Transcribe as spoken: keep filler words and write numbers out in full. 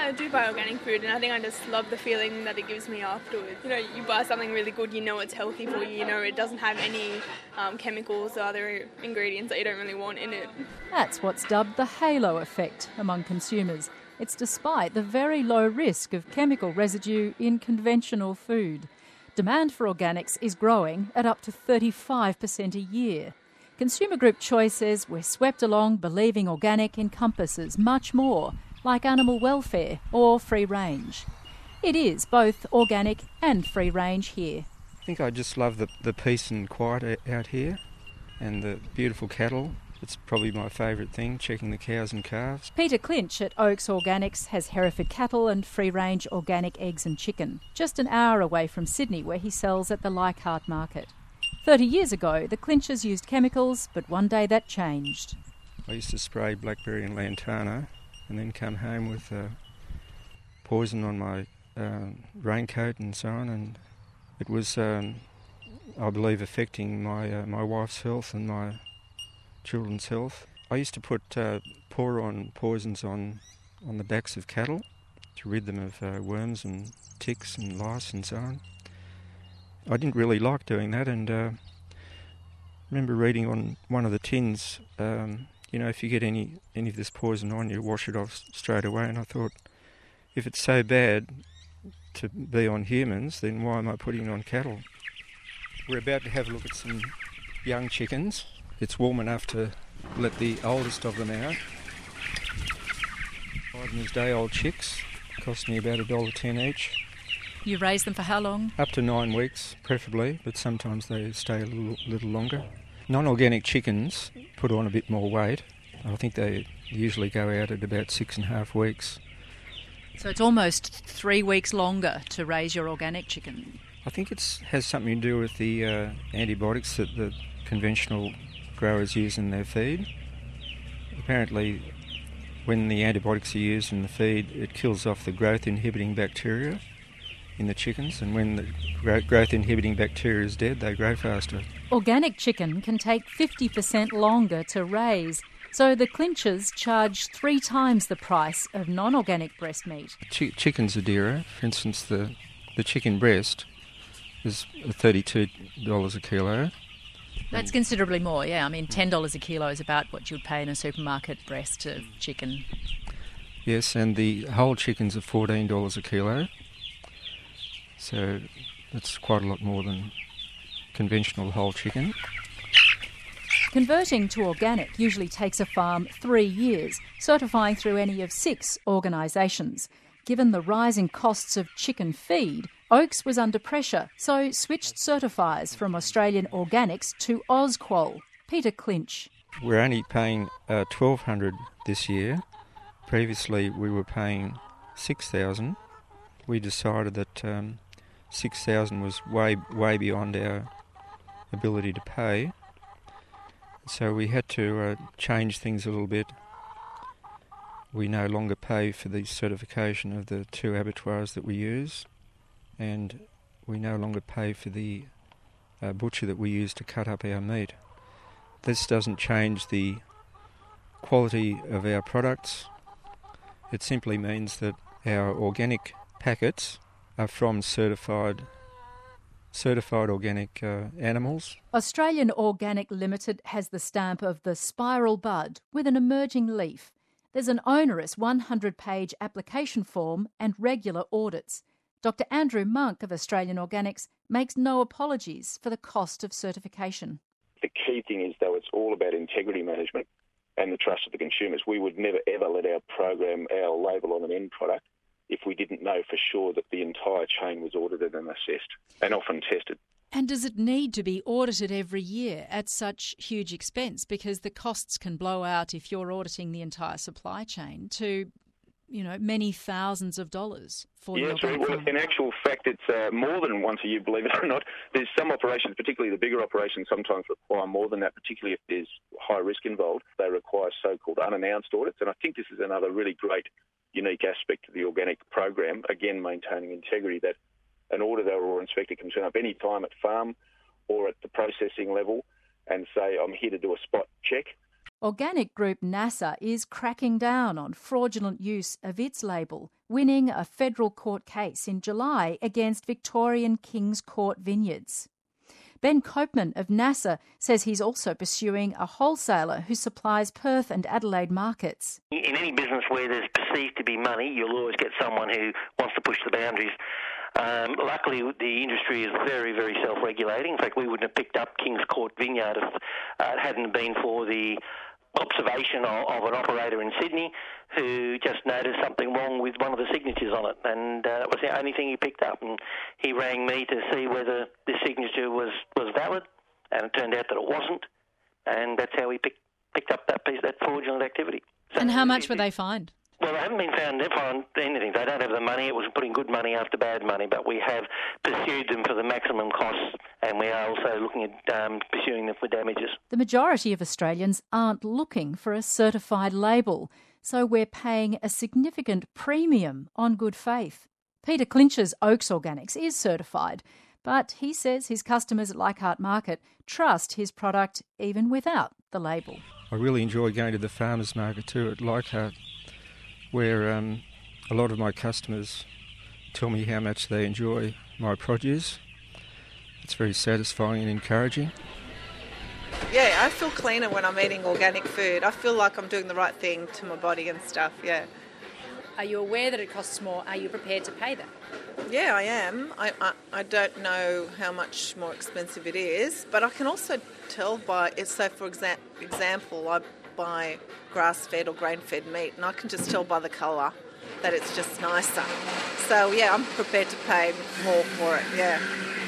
I do buy organic food, and I think I just love the feeling that it gives me afterwards. You know, you buy something really good, you know it's healthy for you, you know it doesn't have any um, chemicals or other ingredients that you don't really want in it. That's what's dubbed the halo effect among consumers. It's despite the very low risk of chemical residue in conventional food. Demand for organics is growing at up to thirty-five percent a year. Consumer Group Choice says we're swept along believing organic encompasses much more, like animal welfare or free range. It is both organic and free range here. I think I just love the, the peace and quiet out here and the beautiful cattle. It's probably my favourite thing, checking the cows and calves. Peter Clinch at Oaks Organics has Hereford cattle and free-range organic eggs and chicken, just an hour away from Sydney, where he sells at the Leichhardt Market. Thirty years ago, the Clinchers used chemicals, but one day that changed. I used to spray blackberry and lantana and then come home with uh, poison on my uh, raincoat and so on, and it was, um, I believe, affecting my uh, my wife's health and my children's health. I used to put uh, pour-on poisons on, on the backs of cattle to rid them of uh, worms and ticks and lice and so on. I didn't really like doing that, and uh, I remember reading on one of the tins, um, you know, if you get any, any of this poison on you, wash it off straight away, and I thought, if it's so bad to be on humans, then why am I putting it on cattle? We're about to have a look at some young chickens. It's warm enough to let the oldest of them out. Five these day-old chicks cost me about a dollar ten each. You raise them for how long? Up to nine weeks, preferably, but sometimes they stay a little, little longer. Non-organic chickens put on a bit more weight. I think they usually go out at about six and a half weeks. So it's almost three weeks longer to raise your organic chicken. I think it has something to do with the uh, antibiotics that the conventional growers use in their feed. Apparently, when the antibiotics are used in the feed, it kills off the growth-inhibiting bacteria in the chickens, and when the growth-inhibiting bacteria is dead, they grow faster. Organic chicken can take fifty percent longer to raise, so the Clinchers charge three times the price of non-organic breast meat. Ch- chickens are dearer. For instance, the, the chicken breast is thirty-two dollars a kilo. That's considerably more, yeah. I mean, ten dollars a kilo is about what you'd pay in a supermarket breast of chicken. Yes, and the whole chickens are fourteen dollars a kilo. So that's quite a lot more than conventional whole chicken. Converting to organic usually takes a farm three years, certifying through any of six organisations. Given the rising costs of chicken feed, Oaks was under pressure, so switched certifiers from Australian Organics to Ausqual. Peter Clinch. We're only paying uh, twelve hundred dollars this year. Previously we were paying six thousand dollars. We decided that um, six thousand dollars was way, way beyond our ability to pay. So we had to uh, change things a little bit. We no longer pay for the certification of the two abattoirs that we use, and we no longer pay for the uh, butcher that we use to cut up our meat. This doesn't change the quality of our products. It simply means that our organic packets are from certified certified organic uh, animals. Australian Organic Limited has the stamp of the spiral bud with an emerging leaf. There's an onerous one hundred page application form and regular audits. Doctor Andrew Monk of Australian Organics makes no apologies for the cost of certification. The key thing is, though, it's all about integrity management and the trust of the consumers. We would never, ever let our program, our label on an end product, if we didn't know for sure that the entire chain was audited and assessed and often tested. And does it need to be audited every year at such huge expense? Because the costs can blow out if you're auditing the entire supply chain to, you know, many thousands of dollars for yeah, your that's right. organic Well, farm. in actual fact, it's uh, more than once a year, believe it or not. There's some operations, particularly the bigger operations, sometimes require more than that, particularly if there's high risk involved. They require so-called unannounced audits, and I think this is another really great, unique aspect of the organic program, again, maintaining integrity, that an auditor or inspector can turn up any time at farm or at the processing level and say, I'm here to do a spot check. Organic group NASA is cracking down on fraudulent use of its label, winning a federal court case in July against Victorian Kings Court Vineyards. Ben Copeman of NASA says he's also pursuing a wholesaler who supplies Perth and Adelaide markets. In any business where there's perceived to be money, you'll always get someone who wants to push the boundaries. Um, luckily, the industry is very, very self-regulating. In fact, we wouldn't have picked up Kings Court Vineyard if uh, it hadn't been for the observation of, of an operator in Sydney who just noticed something wrong with one of the signatures on it, and uh, that was the only thing he picked up. And he rang me to see whether the signature was, was valid, and it turned out that it wasn't, and that's how we picked picked up that piece, that fraudulent activity. So and how much were they fined? Well, they haven't been found for anything. They don't have the money. It was putting good money after bad money, but we have pursued them for the maximum costs, and we are also looking at um, pursuing them for damages. The majority of Australians aren't looking for a certified label, so we're paying a significant premium on good faith. Peter Clinch's Oaks Organics is certified, but he says his customers at Leichhardt Market trust his product even without the label. I really enjoy going to the farmers market too at Leichhardt, where um, a lot of my customers tell me how much they enjoy my produce. It's very satisfying and encouraging. Yeah, I feel cleaner when I'm eating organic food. I feel like I'm doing the right thing to my body and stuff, yeah. Are you aware that it costs more? Are you prepared to pay that? Yeah, I am. I, I, I don't know how much more expensive it is, but I can also tell by, so for exa- example, I buy grass-fed or grain-fed meat, and I can just tell by the colour that it's just nicer. So, yeah, I'm prepared to pay more for it, yeah.